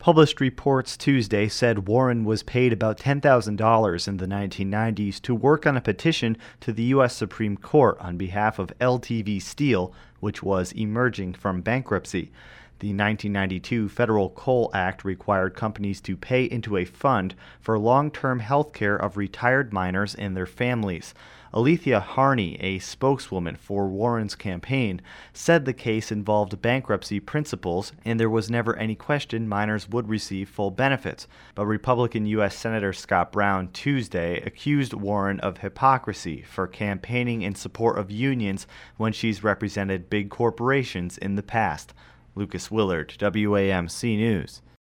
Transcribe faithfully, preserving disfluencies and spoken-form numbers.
Published reports Tuesday said Warren was paid about ten thousand dollars in the nineteen nineties to work on a petition to the U S Supreme Court on behalf of L T V Steel, which was emerging from bankruptcy. The nineteen ninety-two Federal Coal Act required companies to pay into a fund for long-term health care of retired miners and their families. Alethea Harney, a spokeswoman for Warren's campaign, said the case involved bankruptcy principles and there was never any question miners would receive full benefits. But Republican U S Senator Scott Brown Tuesday accused Warren of hypocrisy for campaigning in support of unions when she's represented big corporations in the past. Lucas Willard, W A M C News.